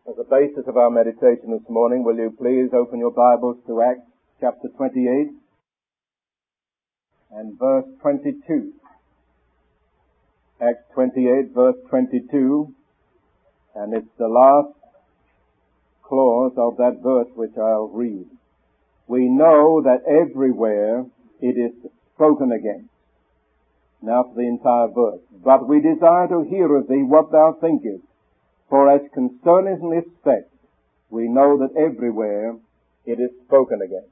As a basis of our meditation this morning, will you please open your Bibles to Acts chapter 28 and verse 22. Acts 28 verse 22, and it's the last clause of that verse which I'll read. We know that everywhere it is spoken against. Now for the entire verse. But we desire to hear of thee what thou thinkest. For as concerneth this sect, we know that everywhere it is spoken against.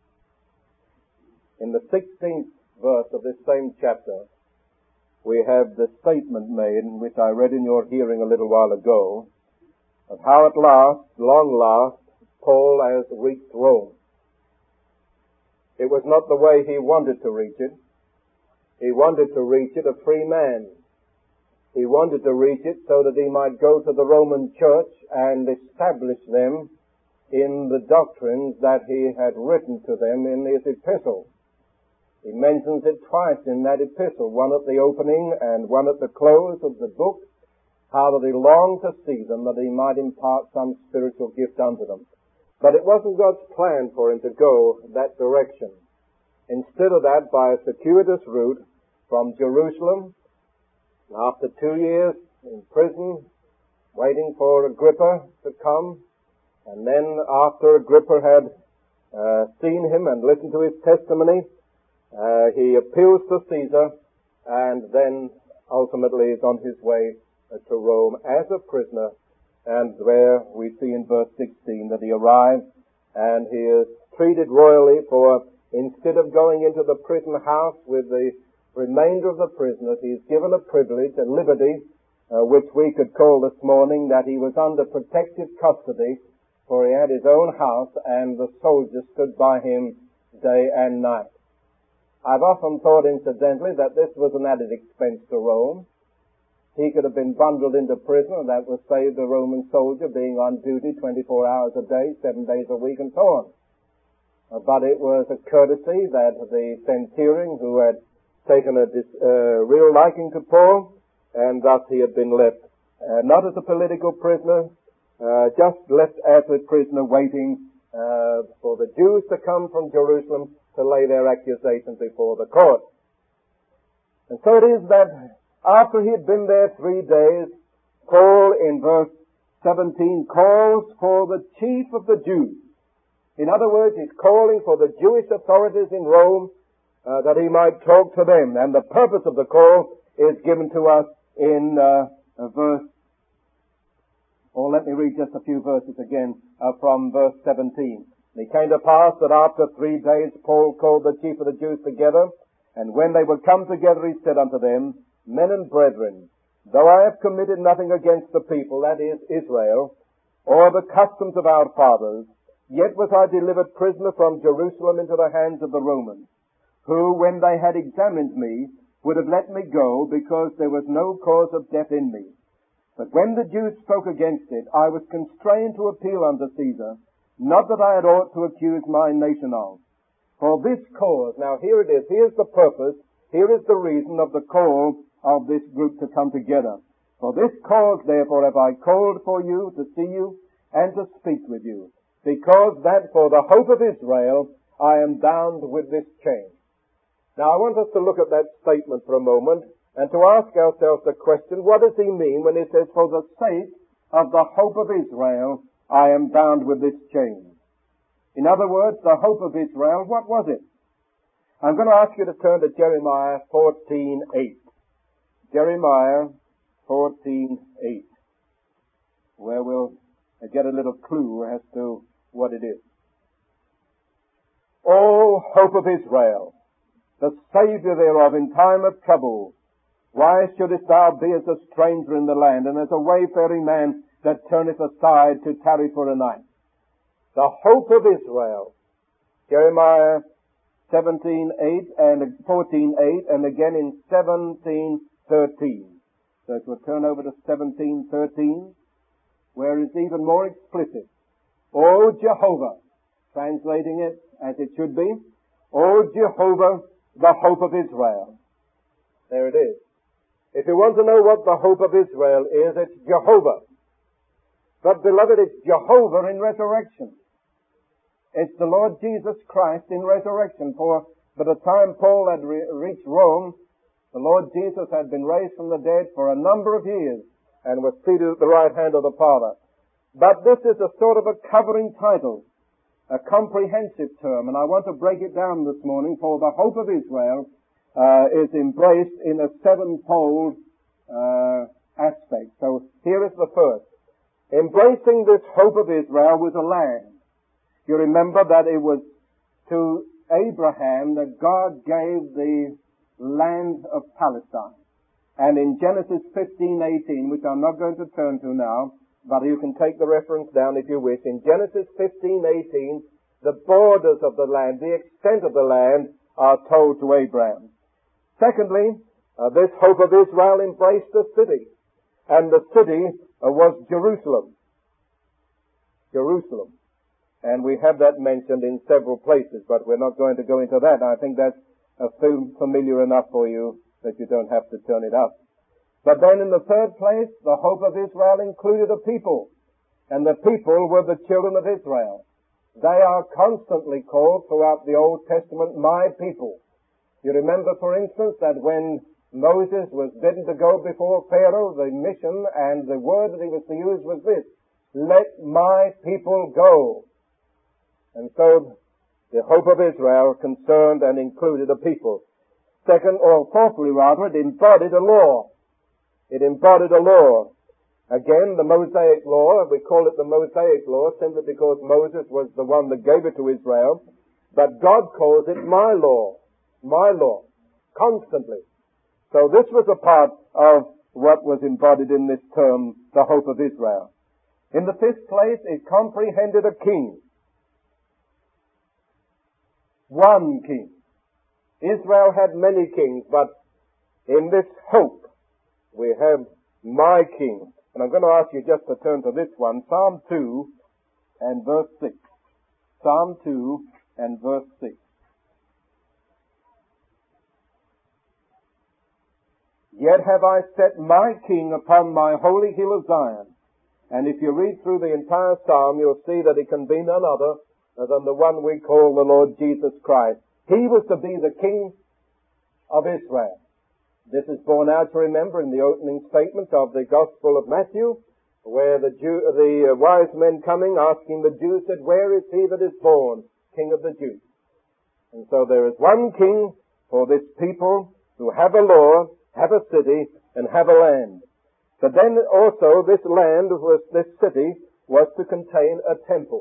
In the 16th verse of this same chapter, we have the statement made, which I read in your hearing a little while ago, of how at last, long last, Paul has reached Rome. It was not the way he wanted to reach it. He wanted to reach it a free man. He wanted to reach it so that he might go to the Roman church and establish them in the doctrines that he had written to them in his epistle. He mentions it twice in that epistle, one at the opening and one at the close of the book, how that he longed to see them, that he might impart some spiritual gift unto them. But it wasn't God's plan for him to go that direction. Instead of that, by a circuitous route from Jerusalem, after 2 years in prison, waiting for Agrippa to come, and then after Agrippa had seen him and listened to his testimony, he appeals to Caesar, and then ultimately is on his way to Rome as a prisoner. And where we see in verse 16 that he arrives and he is treated royally, for instead of going into the prison house with the remainder of the prisoners, he is given a privilege, a liberty, which we could call this morning that he was under protective custody, for he had his own house and the soldiers stood by him day and night. I've often thought incidentally that this was an added expense to Rome. He could have been bundled into prison, and that would save the Roman soldier being on duty 24 hours a day, 7 days a week, and so on. But it was a courtesy that the centurion, who had taken a real liking to Paul, and thus he had been left, not as a political prisoner, just left as a prisoner waiting for the Jews to come from Jerusalem to lay their accusations before the court. And so it is that after he had been there 3 days, Paul in verse 17 calls for the chief of the Jews. In other words, he's calling for the Jewish authorities in Rome that he might talk to them. And the purpose of the call is given to us in let me read just a few verses again from verse 17. And it came to pass that after 3 days Paul called the chief of the Jews together, and when they were come together he said unto them, Men and brethren, though I have committed nothing against the people, that is, Israel, or the customs of our fathers, yet was I delivered prisoner from Jerusalem into the hands of the Romans, who, when they had examined me, would have let me go, because there was no cause of death in me. But when the Jews spoke against it, I was constrained to appeal unto Caesar, not that I had aught to accuse my nation of. For this cause, now here it is, here's the purpose, here is the reason of the call of this group to come together. For this cause, therefore, have I called for you to see you and to speak with you, because that for the hope of Israel I am bound with this chain. Now I want us to look at that statement for a moment and to ask ourselves the question, what does he mean when he says, for the sake of the hope of Israel I am bound with this chain? In other words, the hope of Israel, what was it? I'm going to ask you to turn to Jeremiah 14:8. Jeremiah 14:8, where we'll get a little clue as to what it is. O hope of Israel, the Savior thereof in time of trouble, why shouldest thou be as a stranger in the land, and as a wayfaring man that turneth aside to tarry for a night? The hope of Israel. Jeremiah 17:8 and 14:8, and again in 17:13. So if we'll turn over to 17:13, where it's even more explicit. O Jehovah, translating it as it should be, O Jehovah, the hope of Israel. There it is. If you want to know what the hope of Israel is, it's Jehovah. But beloved, it's Jehovah in resurrection. It's the Lord Jesus Christ in resurrection. For by the time Paul had reached Rome, the Lord Jesus had been raised from the dead for a number of years and was seated at the right hand of the Father. But this is a sort of a covering title, a comprehensive term, and I want to break it down this morning, for the hope of Israel is embraced in a sevenfold aspect. So here is the first. Embracing this hope of Israel was a land. You remember that it was to Abraham that God gave the land of Palestine. And in Genesis 15:18, which I'm not going to turn to now, but you can take the reference down if you wish. In Genesis 15:18, the borders of the land, the extent of the land, are told to Abraham. Secondly, this hope of Israel embraced a city. And the city was Jerusalem. Jerusalem. And we have that mentioned in several places, but we're not going to go into that. I think that's familiar enough for you that you don't have to turn it up. But then in the third place, the hope of Israel included a people. And the people were the children of Israel. They are constantly called throughout the Old Testament, my people. You remember, for instance, that when Moses was bidden to go before Pharaoh, the mission and the word that he was to use was this: let my people go. And so the hope of Israel concerned and included a people. Fourthly, it embodied a law. It embodied a law. Again, the Mosaic law, we call it the Mosaic law simply because Moses was the one that gave it to Israel. But God calls it my law, constantly. So this was a part of what was embodied in this term, the hope of Israel. In the fifth place, it comprehended a king. One king. Israel had many kings, but in this hope, we have my king. And I'm going to ask you just to turn to this one, Psalm 2 and verse 6. Psalm 2 and verse 6. Yet have I set my king upon my holy hill of Zion. And if you read through the entire psalm, you'll see that it can be none other than the one we call the Lord Jesus Christ. He was to be the king of Israel. This is borne out, to remember, in the opening statement of the Gospel of Matthew, where the wise men coming, asking the Jews, said, where is he that is born, King of the Jews? And so there is one king for this people who have a law, have a city, and have a land. But then also this city was to contain a temple.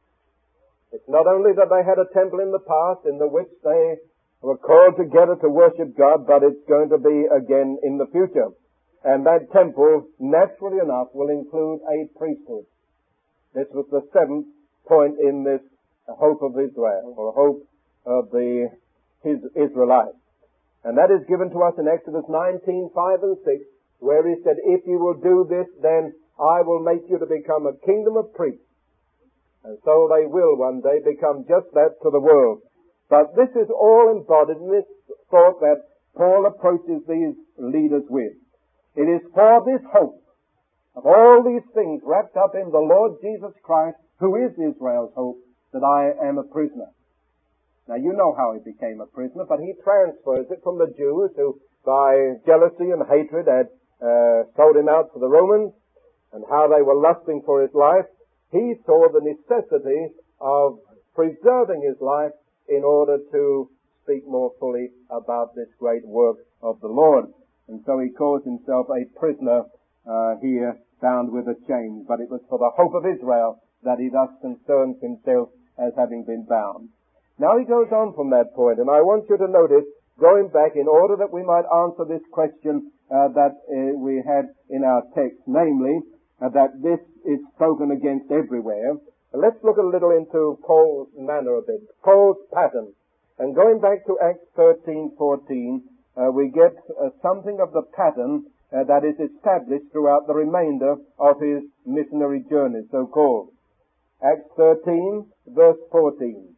It's not only that they had a temple in the past in which they were called together to worship God, but it's going to be again in the future. And that temple, naturally enough, will include a priesthood. This was the seventh point in this hope of Israel, or hope of his Israelites. And that is given to us in Exodus 19:5 and 6, where he said, if you will do this, then I will make you to become a kingdom of priests. And so they will one day become just that to the world. But this is all embodied in this thought that Paul approaches these leaders with. It is for this hope of all these things wrapped up in the Lord Jesus Christ, who is Israel's hope, that I am a prisoner. Now you know how he became a prisoner, but he transfers it from the Jews who, by jealousy and hatred, had sold him out to the Romans, and how they were lusting for his life. He saw the necessity of preserving his life in order to speak more fully about this great work of the Lord. And so he calls himself a prisoner here, bound with a chain. But it was for the hope of Israel that he thus concerns himself as having been bound. Now he goes on from that point, and I want you to notice, going back in order that we might answer this question that we had in our text, namely, that this is spoken against everywhere. Let's look a little into Paul's manner a bit, Paul's pattern. And going back to Acts 13:14, we get something of the pattern that is established throughout the remainder of his missionary journey, so-called. Acts 13, verse 14.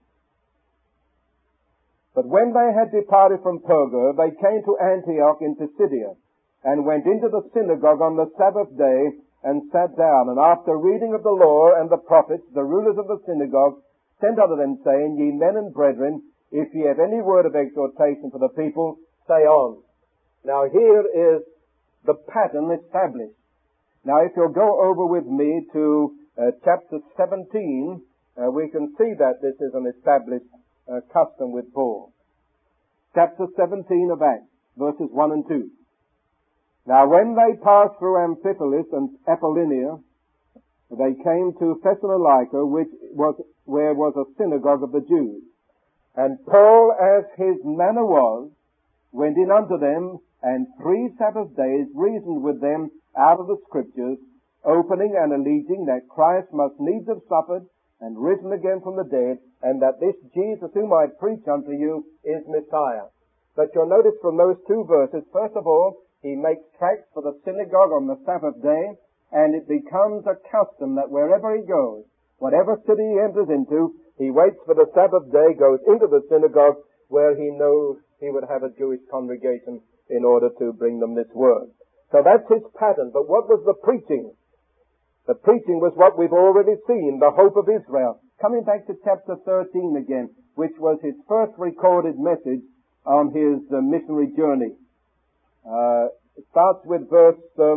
But when they had departed from Perga, they came to Antioch in Pisidia, and went into the synagogue on the Sabbath day, and sat down. And after reading of the law and the prophets, the rulers of the synagogue sent unto them, saying, Ye men and brethren, if ye have any word of exhortation for the people, say on. Now here is the pattern established. Now if you'll go over with me to chapter 17, we can see that this is an established custom with Paul. Chapter 17 of Acts, verses 1 and 2. Now when they passed through Amphipolis and Apollonia, they came to Thessalonica, where was a synagogue of the Jews. And Paul, as his manner was, went in unto them, and 3 Sabbath days reasoned with them out of the Scriptures, opening and alleging that Christ must needs have suffered and risen again from the dead, and that this Jesus whom I preach unto you is Messiah. But you'll notice from those 2 verses, first of all, he makes tracts for the synagogue on the Sabbath day, and it becomes a custom that wherever he goes, whatever city he enters into, he waits for the Sabbath day, goes into the synagogue where he knows he would have a Jewish congregation in order to bring them this word. So that's his pattern. But what was the preaching? The preaching was what we've already seen, the hope of Israel. Coming back to chapter 13 again, which was his first recorded message on his missionary journey. It starts with verse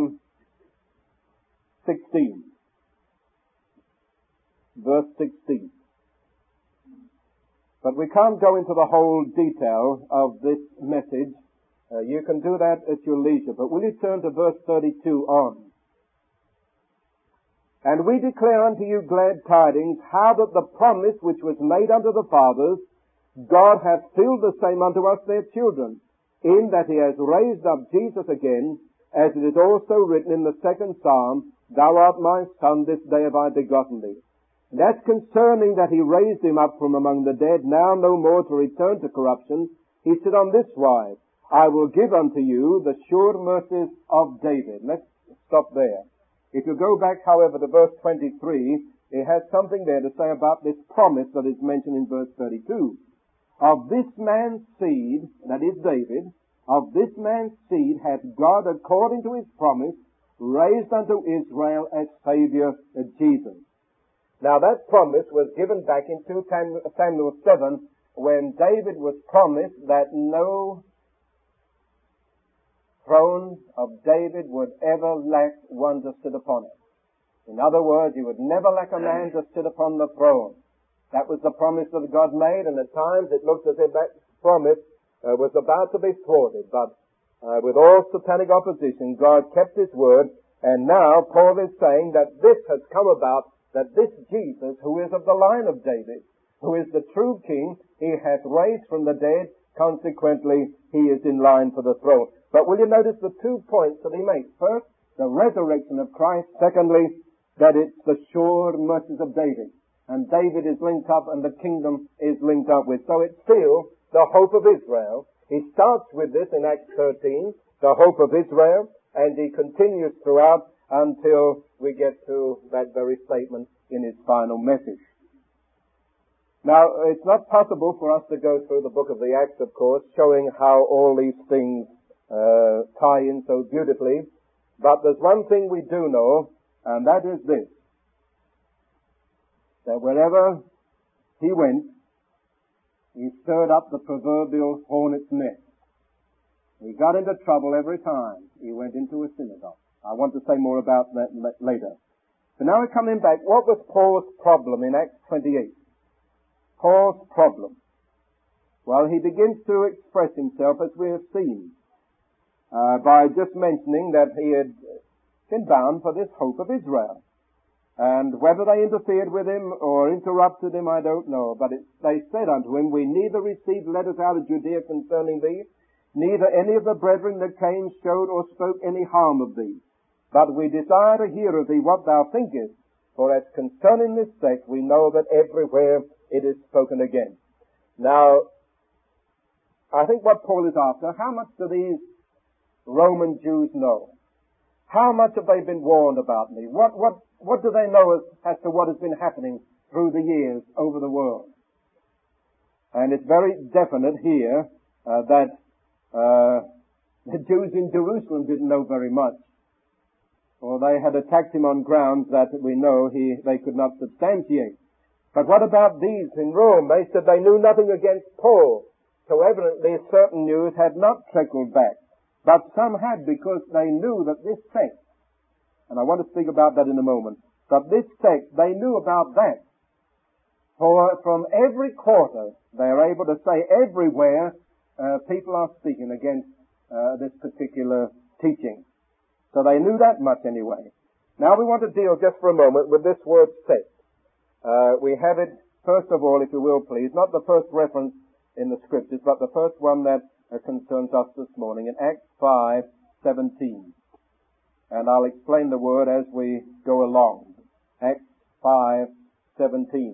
16. Verse 16. But we can't go into the whole detail of this message. You can do that at your leisure. But will you turn to verse 32 on? And we declare unto you glad tidings, how that the promise which was made unto the fathers, God hath filled the same unto us their children, in that he has raised up Jesus again, as it is also written in the 2nd Psalm, Thou art my son, this day have I begotten thee. And as concerning that he raised him up from among the dead, now no more to return to corruption, he said on this wise, I will give unto you the sure mercies of David. Let's stop there. If you go back, however, to verse 23, it has something there to say about this promise that is mentioned in verse 32. Of this man's seed, that is David, of this man's seed hath God, according to his promise, raised unto Israel a Savior, Jesus. Now that promise was given back in 2 Samuel 7, when David was promised that no throne of David would ever lack one to sit upon it. In other words, he would never lack a man to sit upon the throne. That was the promise that God made, and at times it looked as if that promise was about to be thwarted. But with all satanic opposition, God kept his word, and now Paul is saying that this has come about, that this Jesus, who is of the line of David, who is the true king, he hath raised from the dead, consequently he is in line for the throne. But will you notice the 2 points that he makes? First, the resurrection of Christ. Secondly, that it's the sure mercies of David. And David is linked up and the kingdom is linked up with. So it's still the hope of Israel. He starts with this in Acts 13, the hope of Israel, and he continues throughout until we get to that very statement in his final message. Now, it's not possible for us to go through the book of the Acts, of course, showing how all these things tie in so beautifully. But there's one thing we do know, and that is this, that wherever he went, he stirred up the proverbial hornet's nest. He got into trouble every time he went into a synagogue. I want to say more about that later. So now we're coming back. What was Paul's problem in Acts 28? Paul's problem. Well, he begins to express himself, as we have seen, by just mentioning that he had been bound for this hope of Israel. And whether they interfered with him or interrupted him, I don't know. But they said unto him, We neither received letters out of Judea concerning thee, neither any of the brethren that came showed or spoke any harm of thee. But we desire to hear of thee what thou thinkest, for as concerning this sect we know that everywhere it is spoken again. Now, I think what Paul is after, how much do these Roman Jews know? How much have they been warned about me? What do they know as to what has been happening through the years over the world? And it's very definite here that the Jews in Jerusalem didn't know very much. or they had attacked him on grounds that we know they could not substantiate. But what about these in Rome? They said they knew nothing against Paul. So evidently certain news had not trickled back. But some had, because they knew that this sect, and I want to speak about that in a moment, but this sect, they knew about that. For from every quarter, they are able to say everywhere, people are speaking against this particular teaching. So they knew that much anyway. Now we want to deal just for a moment with this word sect. We have it, first of all, if you will please, not the first reference in the scriptures, but the first one that concerns us this morning in Acts 5:17. And I'll explain the word as we go along. Acts 5:17.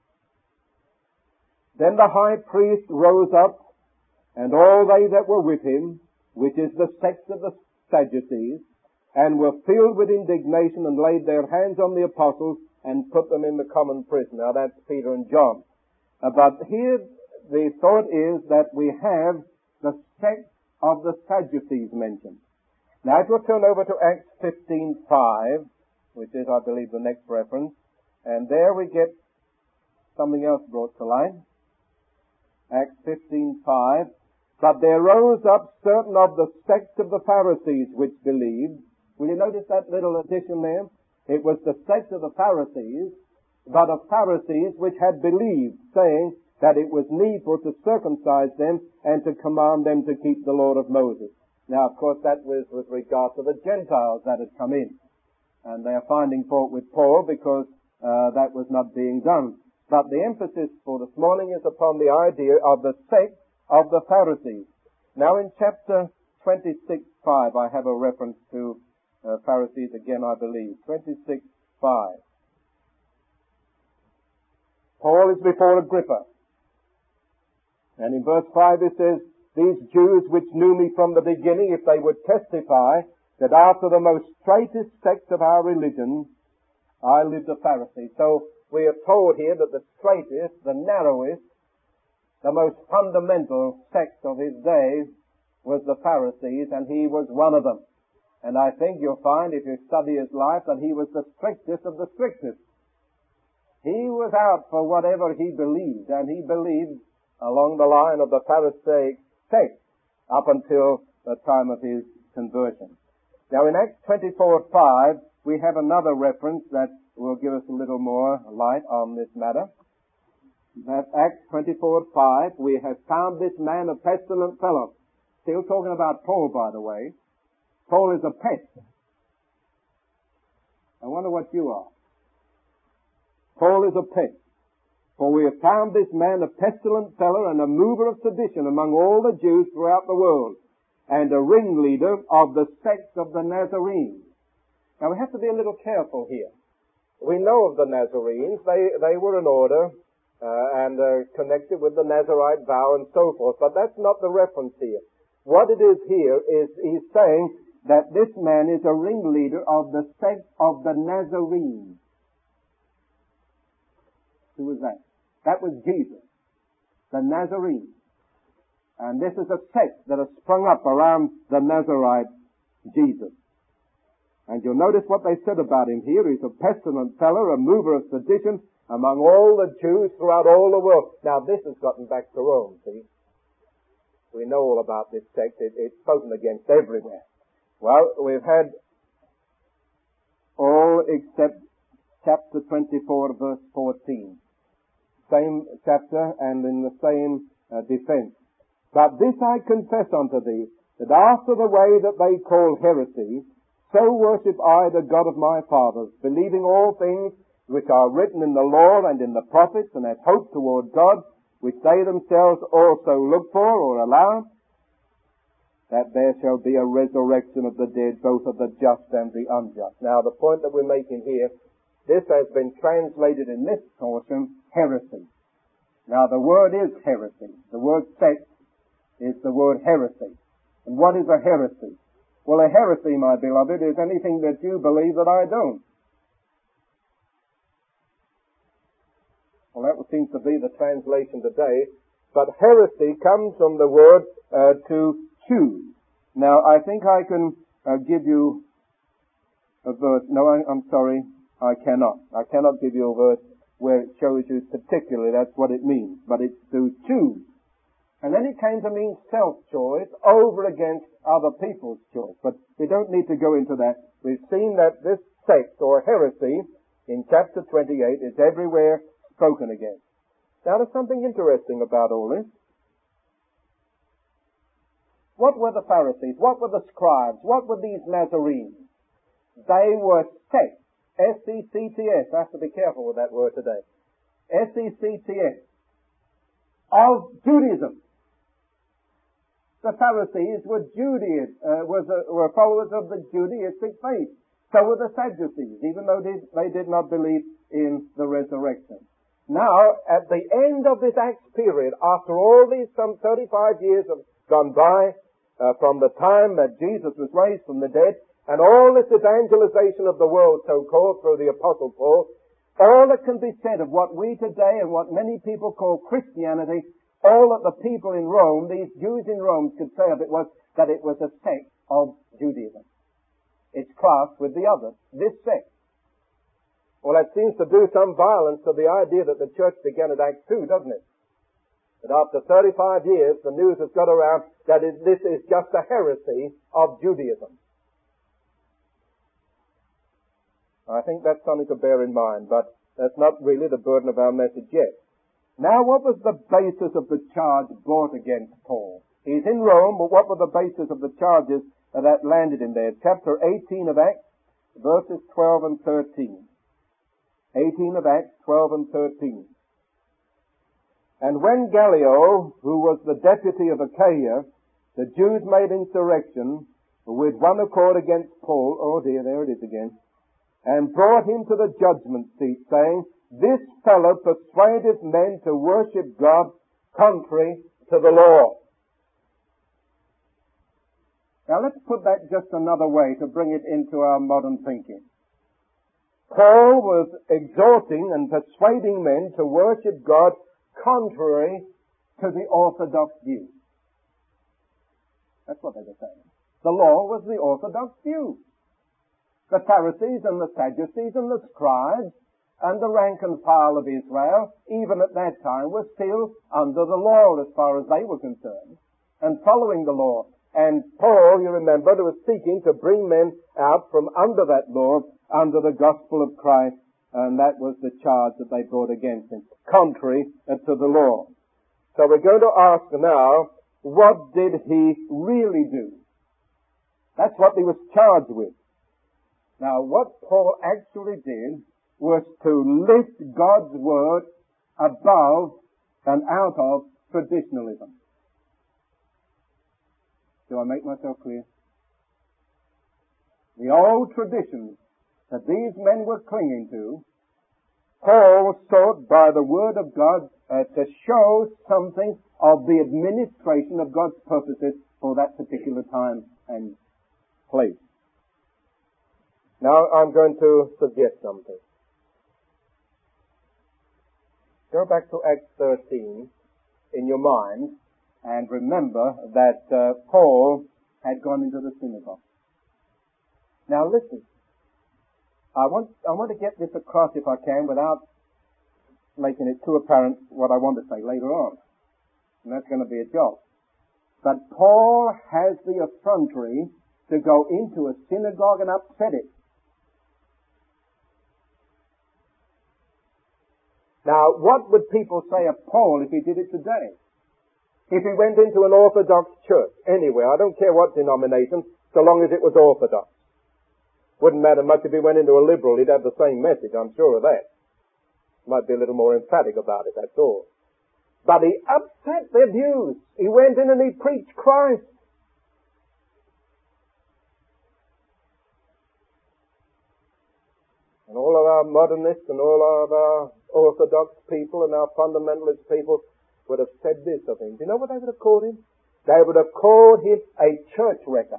Then the high priest rose up, and all they that were with him, which is the sect of the Sadducees, and were filled with indignation, and laid their hands on the apostles, and put them in the common prison. Now that's Peter and John. But here the thought is that we have the sect of the Sadducees mentioned. Now if we'll turn over to Acts 15:5, which is, I believe, the next reference, and there we get something else brought to light. Acts 15:5. But there rose up certain of the sect of the Pharisees which believed. Will you notice that little addition there? It was the sect of the Pharisees, but of Pharisees which had believed, saying that it was needful to circumcise them and to command them to keep the law of Moses. Now, of course, that was with regard to the Gentiles that had come in. And they are finding fault with Paul because that was not being done. But the emphasis for this morning is upon the idea of the sect of the Pharisees. Now in chapter 26:5, I have a reference to Pharisees again, I believe. 26:5. Paul is before Agrippa. And in verse 5 it says, these Jews which knew me from the beginning, if they would testify that after the most straightest sect of our religion, I lived a Pharisee. So we are told here that the straightest, the narrowest, the most fundamental sect of his day was the Pharisees, and he was one of them. And I think you'll find, if you study his life, that he was the strictest of the strictest. He was out for whatever he believed, and he believed along the line of the Pharisaic sect up until the time of his conversion. Now in Acts 24:5, we have another reference that will give us a little more light on this matter. That Acts 24:5, we have found this man a pestilent fellow. Still talking about Paul, by the way. Paul is a pest. I wonder what you are. Paul is a pest. For we have found this man a pestilent fellow and a mover of sedition among all the Jews throughout the world, and a ringleader of the sect of the Nazarenes. Now we have to be a little careful here. We know of the Nazarenes. They were an order and connected with the Nazarite vow and so forth, but that's not the reference here. What it is here is he's saying that this man is a ringleader of the sect of the Nazarenes. Who was that? That was Jesus, the Nazarene. And this is a sect that has sprung up around the Nazarite Jesus. And you'll notice what they said about him here. He's a pestilent fellow, a mover of sedition among all the Jews throughout all the world. Now this has gotten back to Rome, see? We know all about this sect. It's spoken against everywhere. Well, we've had all except chapter 24, verse 14. Same chapter and in the same defense. But this I confess unto thee, that after the way that they call heresy, so worship I the God of my fathers, believing all things which are written in the law and in the prophets, and have hope toward God, which they themselves also look for or allow, that there shall be a resurrection of the dead, both of the just and the unjust. Now the point that we're making here, this has been translated in this portion, heresy. Now the word is heresy. The word sect is the word heresy. And what is a heresy? Well, a heresy, my beloved, is anything that you believe that I don't. Well, that seems to be the translation today. But heresy comes from the word to choose. Now, I think I can give you a verse. No, I'm sorry, I cannot. I cannot give you a verse where it shows you particularly that's what it means. But it's to choose. And then it came to mean self-choice over against other people's choice. But we don't need to go into that. We've seen that this sect or heresy in chapter 28 is everywhere spoken against. Now there's something interesting about all this. What were the Pharisees? What were the scribes? What were these Nazarenes? They were sects. S-E-C-T-S. I have to be careful with that word today. S-E-C-T-S. Of Judaism. The Pharisees were were followers of the Judaistic faith. So were the Sadducees, even though they did not believe in the resurrection. Now, at the end of this Acts period, after all these some 35 years have gone by, from the time that Jesus was raised from the dead, and all this evangelization of the world, so-called, through the Apostle Paul, all that can be said of what we today and what many people call Christianity, all that the people in Rome, these Jews in Rome, could say of it was that it was a sect of Judaism. It's classed with the others, this sect. Well, that seems to do some violence to the idea that the church began at Acts 2, doesn't it? That after 35 years, the news has got around that this is just a heresy of Judaism. I think that's something to bear in mind, but that's not really the burden of our message yet. Now, what was the basis of the charge brought against Paul? He's in Rome, but what were the basis of the charges that landed him there? Chapter 18 of Acts, verses 12 and 13. 18 of Acts, 12 and 13. And when Gallio, who was the deputy of Achaia, the Jews made insurrection with one accord against Paul, oh dear, there it is again, and brought him to the judgment seat, saying, this fellow persuadeth men to worship God contrary to the law. Now let's put that just another way to bring it into our modern thinking. Paul was exhorting and persuading men to worship God contrary to the orthodox view. That's what they were saying. The law was the orthodox view. The Pharisees and the Sadducees and the scribes and the rank and file of Israel, even at that time, were still under the law as far as they were concerned, and following the law. And Paul, you remember, was seeking to bring men out from under that law, under the gospel of Christ, and that was the charge that they brought against him, contrary to the law. So we're going to ask now, what did he really do? That's what he was charged with. Now, what Paul actually did was to lift God's word above and out of traditionalism. Do I make myself clear? The old traditions that these men were clinging to, Paul sought by the word of God to show something of the administration of God's purposes for that particular time and place. Now I'm going to suggest something. Go back to Acts 13 in your mind and remember that Paul had gone into the synagogue. Now listen. I want to get this across if I can without making it too apparent what I want to say later on. And that's going to be a job. But Paul has the effrontery to go into a synagogue and upset it. Now, what would people say of Paul if he did it today? If he went into an Orthodox church, anywhere, I don't care what denomination, so long as it was Orthodox. Wouldn't matter much if he went into a liberal, he'd have the same message, I'm sure of that. Might be a little more emphatic about it, that's all. But he upset their views. He went in and he preached Christ. And all of our modernists and all of our Orthodox people and our fundamentalist people would have said this of him. Do you know what they would have called him? They would have called him a church wrecker.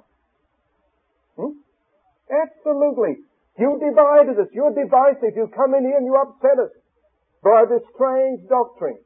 Absolutely. You divided us. You're divisive. You come in here and you upset us by this strange doctrine.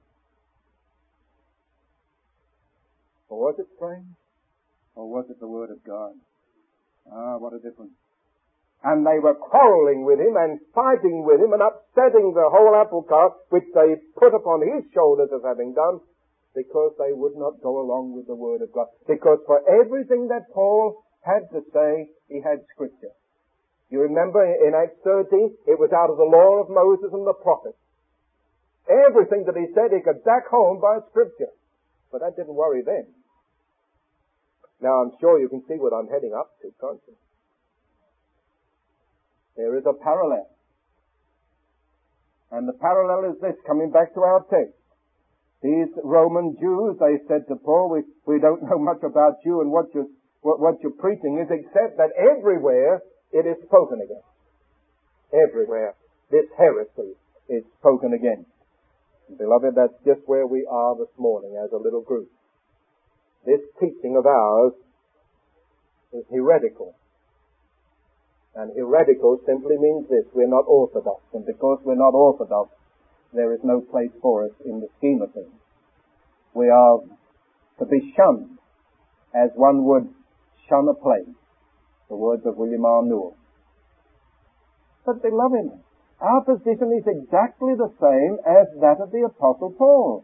Or was it strange? Or was it the Word of God? Ah, what a difference. And they were quarreling with him and fighting with him and upsetting the whole apple cart, which they put upon his shoulders as having done, because they would not go along with the Word of God. Because for everything that Paul had to say, he had Scripture. You remember in Acts 13, it was out of the law of Moses and the prophets. Everything that he said he could back home by Scripture. But that didn't worry them. Now I'm sure you can see what I'm heading up to, can't you? There is a parallel. And the parallel is this, coming back to our text. These Roman Jews, they said to Paul, we don't know much about you and what you're preaching is, except that everywhere it is spoken against. Everywhere this heresy is spoken against. Beloved, that's just where we are this morning as a little group. This teaching of ours is heretical. And heretical simply means this: we're not orthodox. And because we're not orthodox, there is no place for us in the scheme of things. We are to be shunned as one would shun a plague. The words of William R. Newell. But beloved, our position is exactly the same as that of the Apostle Paul.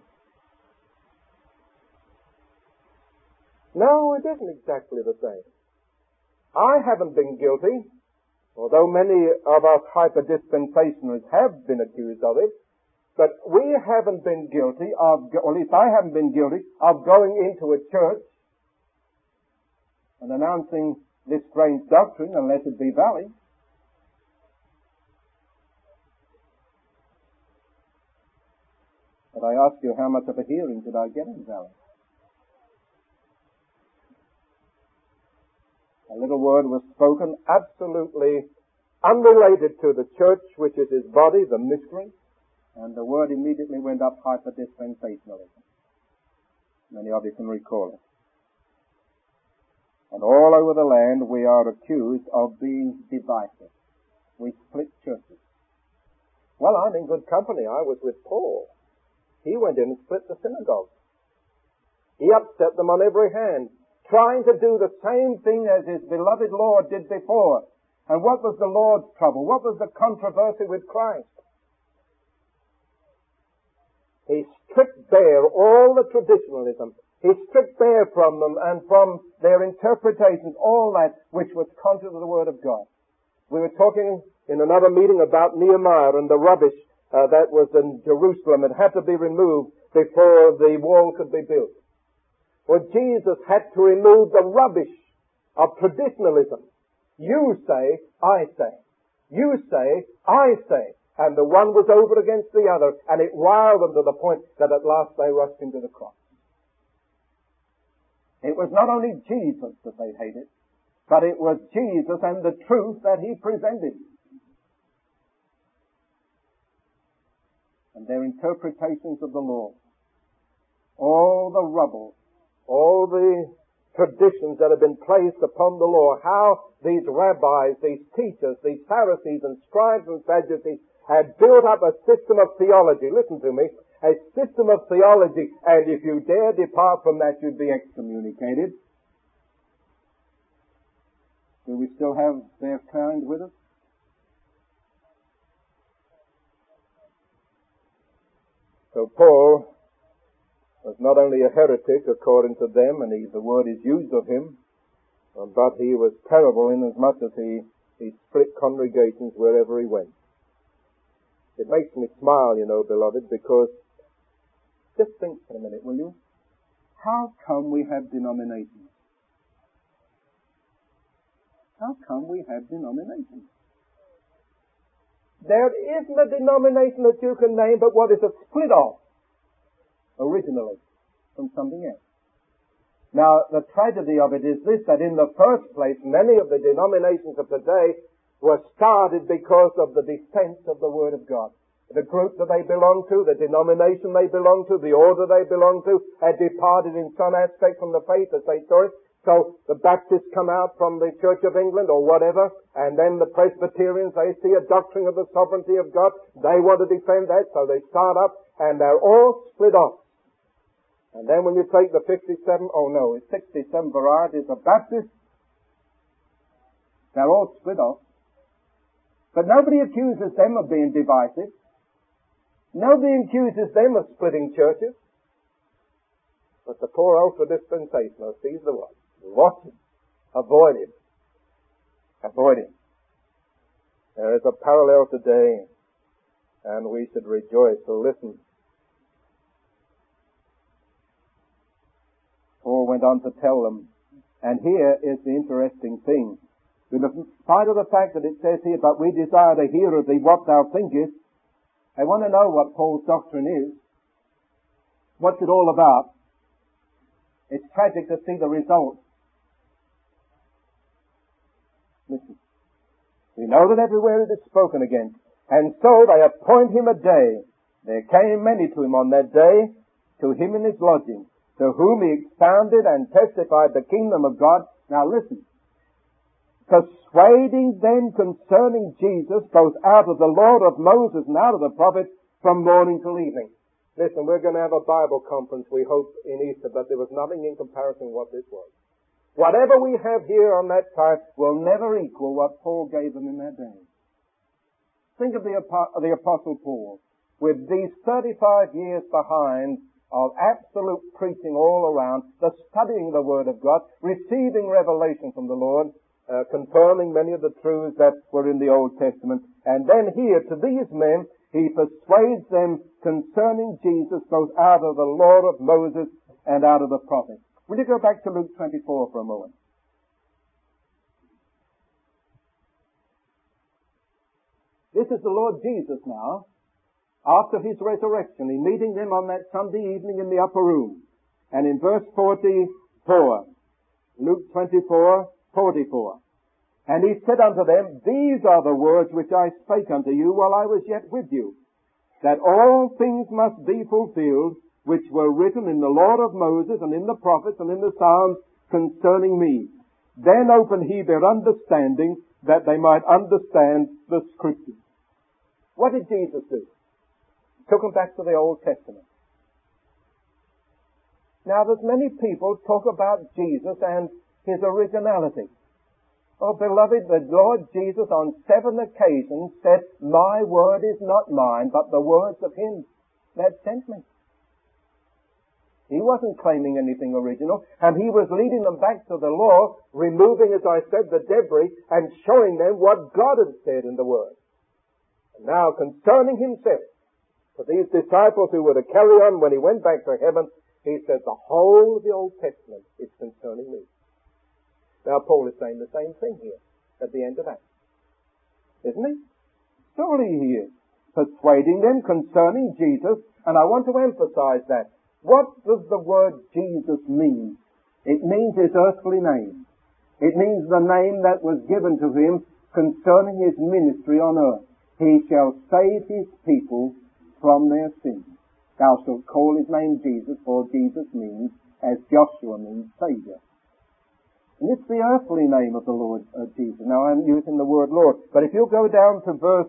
No, it isn't exactly the same. I haven't been guilty, although many of us hyper-dispensationalists have been accused of it, but we haven't been guilty of, or at least I haven't been guilty of going into a church and announcing this strange doctrine unless it be valid. But I ask you, how much of a hearing did I get in Valley? A little word was spoken absolutely unrelated to the church, which is his body, the mystery, and the word immediately went up hyper-dispensationalism. Many of you can recall it. And all over the land we are accused of being divisive. We split churches. Well, I'm in good company. I was with Paul. He went in and split the synagogue. He upset them on every hand, trying to do the same thing as his beloved Lord did before. And what was the Lord's trouble? What was the controversy with Christ? He stripped bare all the traditionalism. He stripped bare from them and from their interpretations all that which was contrary to the Word of God. We were talking in another meeting about Nehemiah and the rubbish that was in Jerusalem. It had to be removed before the wall could be built. Well, Jesus had to remove the rubbish of traditionalism. You say, I say. You say, I say. And the one was over against the other, and it riled them to the point that at last they rushed into the cross. It was not only Jesus that they hated, but it was Jesus and the truth that he presented. And their interpretations of the law, all the rubble, all the traditions that have been placed upon the law, how these rabbis, these teachers, these Pharisees and scribes and Sadducees had built up a system of theology. Listen to me. A system of theology, and if you dare depart from that, you'd be excommunicated. Do we still have their kind with us? So Paul was not only a heretic according to them, and the word is used of him, but he was terrible inasmuch as he split congregations wherever he went. It makes me smile, you know, beloved, because just think for a minute, will you? How come we have denominations? How come we have denominations? There isn't a denomination that you can name but what is a split off originally from something else. Now, the tragedy of it is this, that in the first place, many of the denominations of today were started because of the defense of the Word of God. The group that they belong to, the denomination they belong to, the order they belong to, had departed in some aspect from the faith as they saw it. So the Baptists come out from the Church of England or whatever, and then the Presbyterians, they see a doctrine of the sovereignty of God. They want to defend that, so they start up, and they're all split off. And then when you take the 67 varieties of Baptists, they're all split off. But nobody accuses them of being divisive. Nobody accuses them of splitting churches. But the poor ultra-dispensationalist, he's the one. Watch him. Avoid him. Avoid him. There is a parallel today, and we should rejoice. So listen. Paul went on to tell them, and here is the interesting thing. In spite of the fact that it says here, but we desire to hear of thee what thou thinkest, I want to know what Paul's doctrine is. What's it all about? It's tragic to see the result. Listen. We know that everywhere it is spoken against. And so they appoint him a day. There came many to him on that day, to him in his lodging, to whom he expounded and testified the kingdom of God. Now listen. Persuading them concerning Jesus, both out of the law of Moses and out of the prophets, from morning till evening. Listen, we're going to have a Bible conference, we hope, in Easter, but there was nothing in comparison what this was. Whatever we have here on that time will never equal what Paul gave them in that day. Think of the Apostle Paul, with these 35 years behind of absolute preaching all around, the studying the Word of God, receiving revelation from the Lord, confirming many of the truths that were in the Old Testament. And then here, to these men, he persuades them concerning Jesus, both out of the law of Moses and out of the prophets. Will you go back to Luke 24 for a moment? This is the Lord Jesus now, after his resurrection. He's meeting them on that Sunday evening in the upper room. And in verse 44, Luke 24:44, and he said unto them, these are the words which I spake unto you while I was yet with you, that all things must be fulfilled, which were written in the law of Moses and in the prophets and in the Psalms concerning me. Then opened he their understanding, that they might understand the Scriptures. What did Jesus do? Took them back to the Old Testament. Now there's many people talk about Jesus and his originality. Oh, beloved, the Lord Jesus on 7 occasions said, my word is not mine, but the words of him that sent me. He wasn't claiming anything original, and he was leading them back to the law, removing, as I said, the debris, and showing them what God had said in the Word. And now, concerning himself, to these disciples who were to carry on when he went back to heaven, he said, the whole of the Old Testament is concerning me. Now, Paul is saying the same thing here, at the end of Acts. Isn't he? Surely he is. Persuading them concerning Jesus, and I want to emphasize that. What does the word Jesus mean? It means his earthly name. It means the name that was given to him concerning his ministry on earth. He shall save his people from their sins. Thou shalt call his name Jesus, for Jesus means, as Joshua means, Savior. And it's the earthly name of the Lord Jesus. Now I'm using the word Lord, but if you'll go down to verse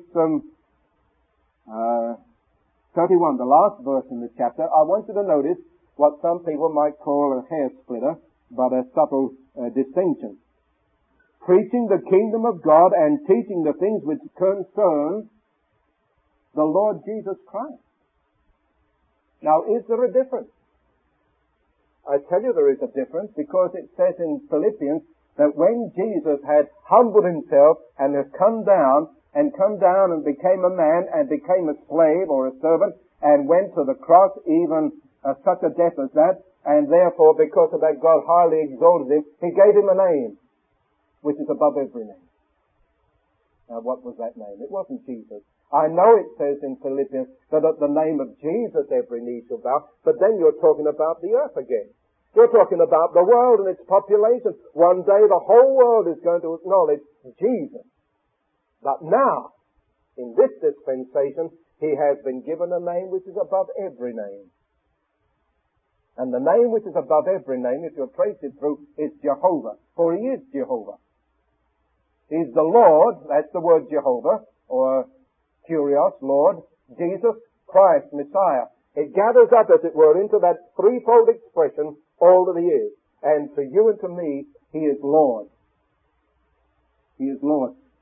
31, the last verse in the chapter, I want you to notice what some people might call a hair splitter, but a subtle distinction. Preaching the kingdom of God and teaching the things which concern the Lord Jesus Christ. Now, is there a difference? I tell you there is a difference, because it says in Philippians that when Jesus had humbled himself and had come down and became a man and became a slave or a servant and went to the cross, even such a death as that, and therefore because of that God highly exalted him, he gave him a name which is above every name. Now what was that name? It wasn't Jesus. I know it says in Philippians that at the name of Jesus every knee shall bow, but then you're talking about the earth again. You're talking about the world and its population. One day the whole world is going to acknowledge Jesus. But now, in this dispensation, he has been given a name which is above every name. And the name which is above every name, if you'll trace it through, is Jehovah. For he is Jehovah. He's the Lord, that's the word Jehovah, or Kyrios, Lord, Jesus Christ, Messiah. It gathers up, as it were, into that threefold expression, all that he is. And to you and to me, he is Lord. He is Lord.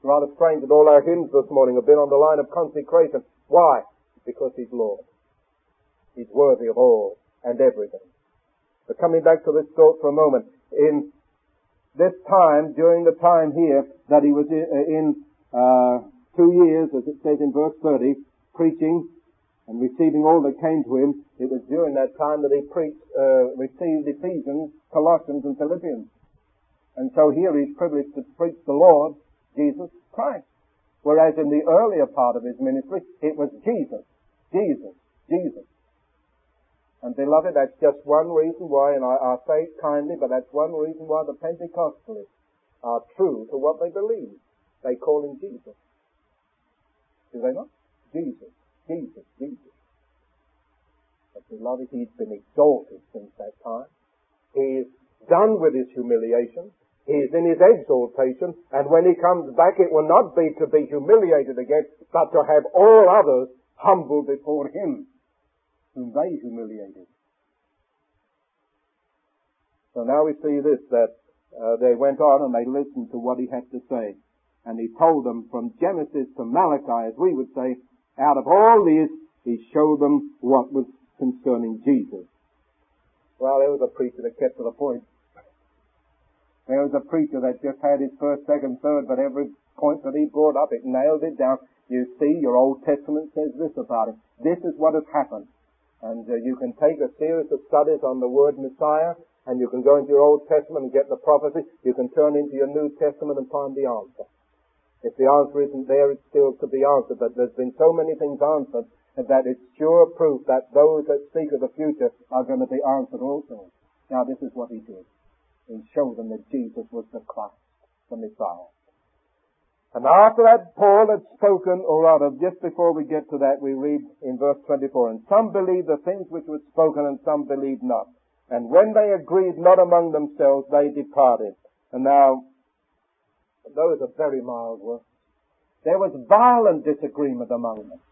It's rather strange that all our hymns this morning have been on the line of consecration. Why? Because He's Lord. He's worthy of all and everything. But coming back to this thought for a moment, in this time, during the time here that he was in 2 years, as it says in verse 30, preaching and receiving all that came to him, it was during that time that he received Ephesians, Colossians and Philippians. And so here he's privileged to preach the Lord, Jesus Christ. Whereas in the earlier part of his ministry, it was Jesus, Jesus, Jesus. And beloved, that's just one reason why, and I say it kindly, but that's one reason why the Pentecostalists are true to what they believe. They call him Jesus. Do they not? Jesus, Jesus, Jesus. But beloved, he's been exalted since that time. He's done with his humiliation. He's in his exaltation, and when he comes back, it will not be to be humiliated again, but to have all others humble before him, whom they humiliated. So now we see this, that they went on and they listened to what he had to say. And he told them from Genesis to Malachi, as we would say, out of all this, he showed them what was concerning Jesus. Well, there was a preacher that kept to the point. There was a preacher that just had his first, second, third, but every point that he brought up, it nailed it down. You see, your Old Testament says this about it. This is what has happened. And you can take a series of studies on the word Messiah, and you can go into your Old Testament and get the prophecy. You can turn into your New Testament and find the answer. If the answer isn't there, it's still to be answered. But there's been so many things answered that it's sure proof that those that speak of the future are going to be answered also. Now, this is what he did. He showed them that Jesus was the Christ, the Messiah. And after that, Paul had spoken, or rather, just before we get to that, we read in verse 24, and some believed the things which were spoken, and some believed not. And when they agreed not among themselves, they departed. And now, those are very mild words. There was violent disagreement among them.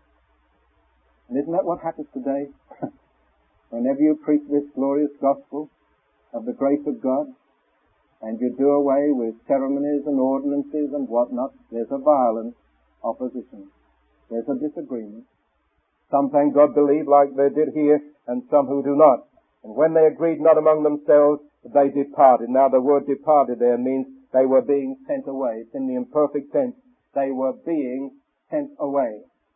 And isn't that what happens today? Whenever you preach this glorious gospel of the grace of God, and you do away with ceremonies and ordinances and whatnot, there's a violent opposition. There's a disagreement. Some thank God believe like they did here, and some who do not. And when they agreed not among themselves, they departed. Now the word departed there means they were being sent away. It's in the imperfect tense. They were being sent away.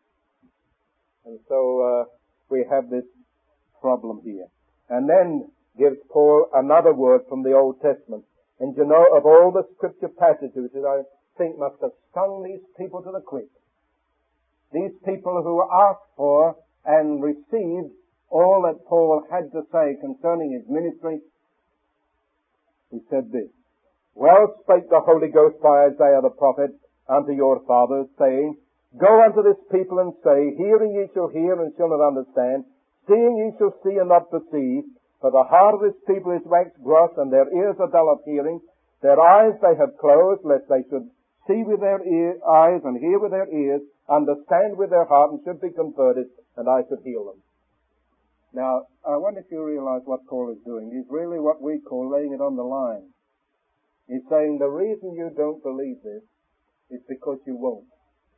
And so we have this problem here. And then gives Paul another word from the Old Testament. And you know, of all the scripture passages that I think must have stung these people to the quick, these people who asked for and received all that Paul had to say concerning his ministry, he said this, well spake the Holy Ghost by Isaiah the prophet unto your fathers, saying, go unto this people and say, hearing ye shall hear and shall not understand, seeing ye shall see and not perceive, for the heart of this people is waxed gross, and their ears are dull of hearing. Their eyes they have closed, lest they should see with their eyes and hear with their ears, understand with their heart, and should be converted, and I should heal them. Now, I wonder if you realize what Paul is doing. He's really what we call laying it on the line. He's saying the reason you don't believe this is because you won't.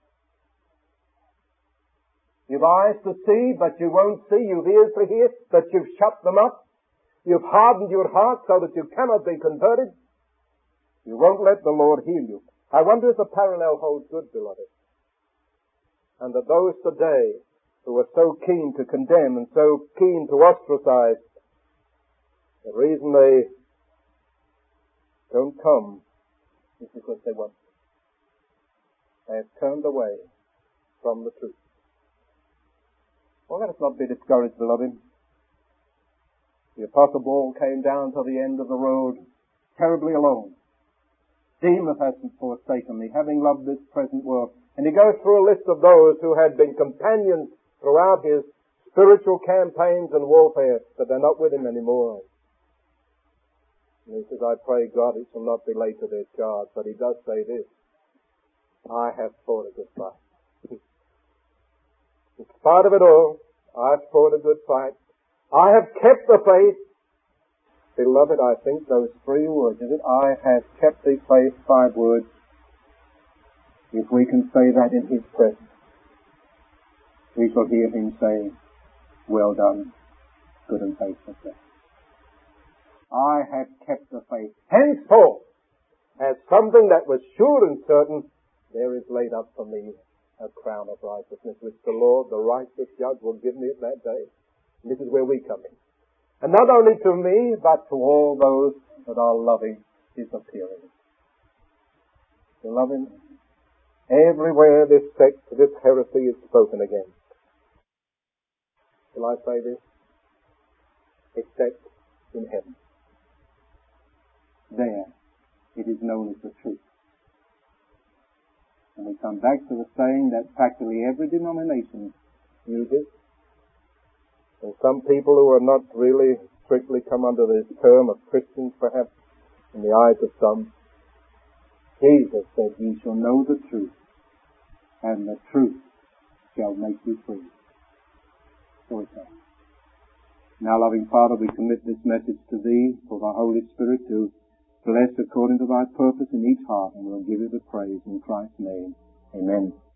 You've eyes to see, but you won't see. You've ears to hear, but you've shut them up. You've hardened your heart so that you cannot be converted. You won't let the Lord heal you. I wonder if the parallel holds good, beloved. And that those today who are so keen to condemn and so keen to ostracize, the reason they don't come is because they won't. They have turned away from the truth. Well, let us not be discouraged, beloved. The Apostle Paul came down to the end of the road terribly alone. Demas hasn't forsaken me, having loved this present world. And he goes through a list of those who had been companions throughout his spiritual campaigns and warfare, but they're not with him anymore. And he says, I pray God it shall not be laid to their charge. But he does say this, I have fought a good fight. In spite of it all, I've fought a good fight. I have kept the faith. Beloved, I think those 3 words, is it? I have kept the faith, 5 words. If we can say that in His presence, we shall hear Him say, "Well done, good and faithful servant. I have kept the faith." Henceforth, as something that was sure and certain, there is laid up for me a crown of righteousness, which the Lord, the righteous judge, will give me at that day. And this is where we come in. And not only to me, but to all those that are loving His appearing. Beloved, everywhere this sect, this heresy is spoken against, shall I say this? Except in heaven. There it is known as the truth. And we come back to the saying that practically every denomination uses. And some people who are not really strictly come under this term of Christians, perhaps, in the eyes of some, Jesus said, "Ye shall know the truth, and the truth shall make you free." So it says. Now, loving Father, we commit this message to Thee for the Holy Spirit to bless according to Thy purpose in each heart, and we'll give You the praise in Christ's name. Amen.